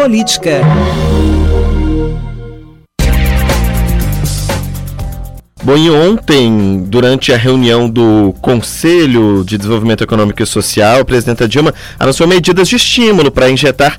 política. Bom, e ontem, durante a reunião do Conselho de Desenvolvimento Econômico e Social, a presidenta Dilma anunciou medidas de estímulo para injetar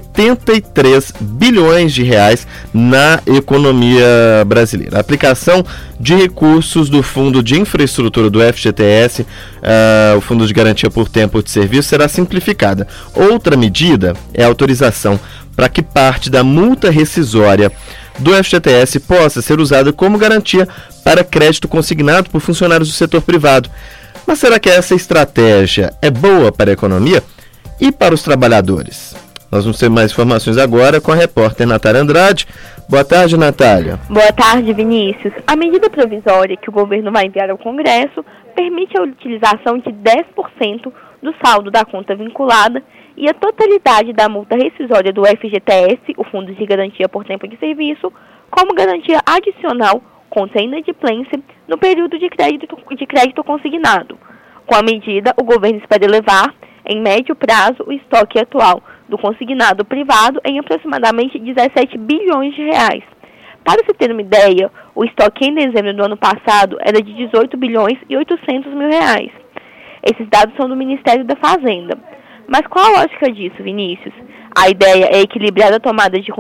83 bilhões de reais na economia brasileira. A aplicação de recursos do Fundo de Infraestrutura do FGTS, o Fundo de Garantia por Tempo de Serviço, será simplificada. Outra medida é a autorização para que parte da multa rescisória do FGTS possa ser usada como garantia para crédito consignado por funcionários do setor privado. Mas será que essa estratégia é boa para a economia e para os trabalhadores? Nós vamos ter mais informações agora com a repórter Natália Andrade. Boa tarde, Natália. Boa tarde, Vinícius. A medida provisória que o governo vai enviar ao Congresso permite a utilização de 10% do saldo da conta vinculada e a totalidade da multa rescisória do FGTS, o Fundo de Garantia por Tempo de Serviço, como garantia adicional contra a inadimplência no período de crédito consignado. Com a medida, o governo espera elevar, em médio prazo, o estoque atual do consignado privado em aproximadamente 17 bilhões de reais. Para se ter uma ideia, o estoque em dezembro do ano passado era de 18 bilhões e 800 mil reais. Esses dados são do Ministério da Fazenda. Mas qual a lógica disso, Vinícius? A ideia é equilibrar a tomada de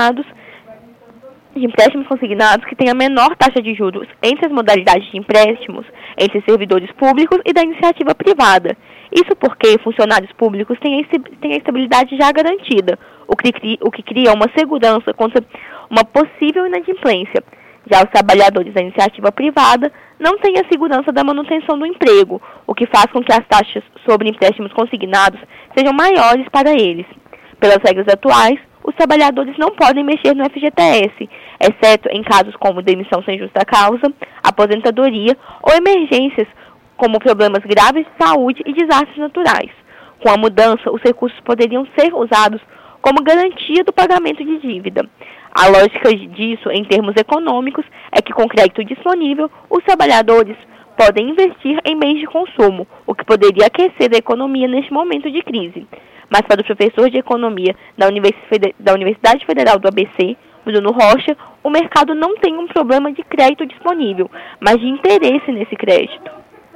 empréstimos consignados que têm a menor taxa de juros entre as modalidades de empréstimos entre servidores públicos e da iniciativa privada. Isso porque funcionários públicos têm a estabilidade já garantida, o que cria uma segurança contra uma possível inadimplência. Já os trabalhadores da iniciativa privada não têm a segurança da manutenção do emprego, o que faz com que as taxas sobre empréstimos consignados sejam maiores para eles. Pelas regras atuais, os trabalhadores não podem mexer no FGTS, exceto em casos como demissão sem justa causa, aposentadoria ou emergências como problemas graves de saúde e desastres naturais. Com a mudança, os recursos poderiam ser usados como garantia do pagamento de dívida. A lógica disso, em termos econômicos, é que com crédito disponível, os trabalhadores podem investir em bens de consumo, o que poderia aquecer a economia neste momento de crise. Mas para o professor de economia da Universidade Federal do ABC, Bruno Rocha, o mercado não tem um problema de crédito disponível, mas de interesse nesse crédito.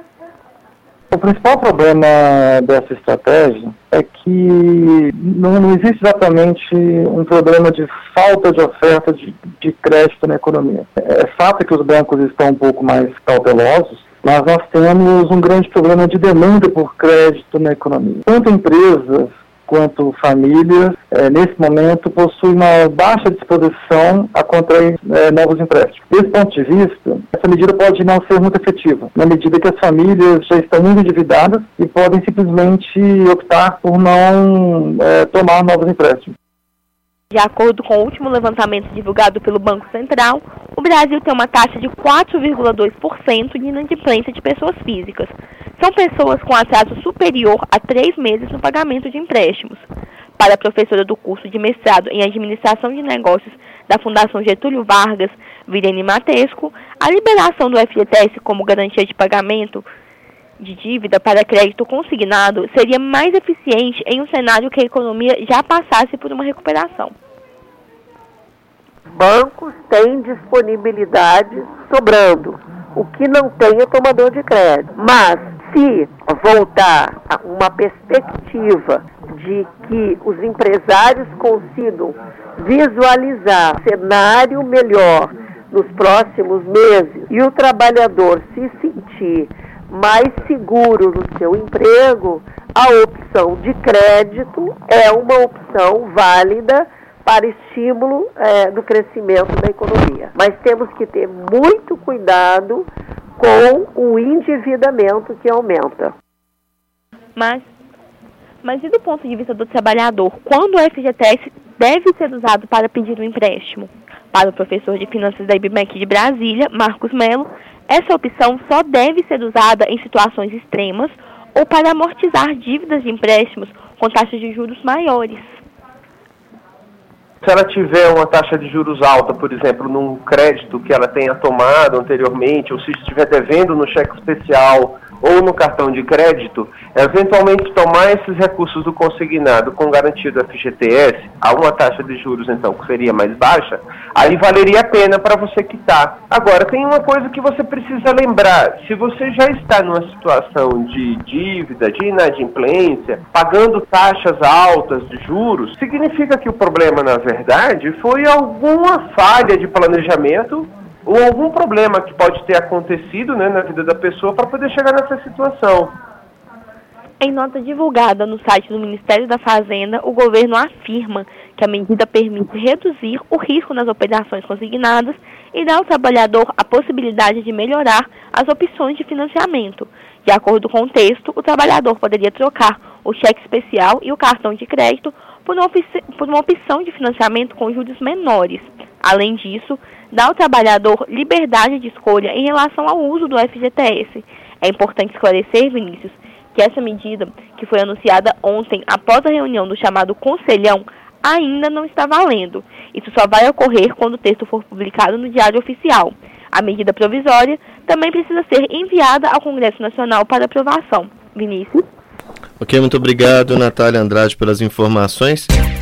O principal problema dessa estratégia é que não existe exatamente um problema de falta de oferta de crédito na economia. É fato que os bancos estão um pouco mais cautelosos, mas nós temos um grande problema de demanda por crédito na economia. Tanto empresas quanto famílias, nesse momento, possuem uma baixa disposição a contrair novos empréstimos. Desse ponto de vista, essa medida pode não ser muito efetiva, na medida que as famílias já estão muito endividadas e podem simplesmente optar por não tomar novos empréstimos. De acordo com o último levantamento divulgado pelo Banco Central, o Brasil tem uma taxa de 4,2% de inadimplência de pessoas físicas. São pessoas com atraso superior a 3 meses no pagamento de empréstimos. Para a professora do curso de mestrado em Administração de Negócios da Fundação Getúlio Vargas, Virene Matesco, a liberação do FGTS como garantia de pagamento de dívida para crédito consignado seria mais eficiente em um cenário que a economia já passasse por uma recuperação. Bancos têm disponibilidade sobrando, o que não tem é tomador de crédito. Mas se voltar a uma perspectiva de que os empresários consigam visualizar um cenário melhor nos próximos meses e o trabalhador se sentir mais seguro no seu emprego, a opção de crédito é uma opção válida para estímulo do crescimento da economia. Mas temos que ter muito cuidado com o endividamento que aumenta. Mas e do ponto de vista do trabalhador, quando o FGTS deve ser usado para pedir um empréstimo? Para o professor de Finanças da IBMEC de Brasília, Marcos Melo, essa opção só deve ser usada em situações extremas ou para amortizar dívidas de empréstimos com taxas de juros maiores. Se ela tiver uma taxa de juros alta, por exemplo, num crédito que ela tenha tomado anteriormente, ou se estiver devendo no cheque especial ou no cartão de crédito, eventualmente tomar esses recursos do consignado com garantia do FGTS, a uma taxa de juros então que seria mais baixa, aí valeria a pena para você quitar. Agora, tem uma coisa que você precisa lembrar: se você já está numa situação de dívida, de inadimplência, pagando taxas altas de juros, significa que o problema, na verdade, foi alguma falha de planejamento ou algum problema que pode ter acontecido, né, na vida da pessoa para poder chegar nessa situação. Em nota divulgada no site do Ministério da Fazenda, o governo afirma que a medida permite reduzir o risco nas operações consignadas e dá ao trabalhador a possibilidade de melhorar as opções de financiamento. De acordo com o texto, o trabalhador poderia trocar o cheque especial e o cartão de crédito por uma opção de financiamento com juros menores. Além disso, dá ao trabalhador liberdade de escolha em relação ao uso do FGTS. É importante esclarecer, Vinícius, que essa medida, que foi anunciada ontem após a reunião do chamado Conselhão, ainda não está valendo. Isso só vai ocorrer quando o texto for publicado no Diário Oficial. A medida provisória também precisa ser enviada ao Congresso Nacional para aprovação. Vinícius? Ok, muito obrigado, Natália Andrade, pelas informações.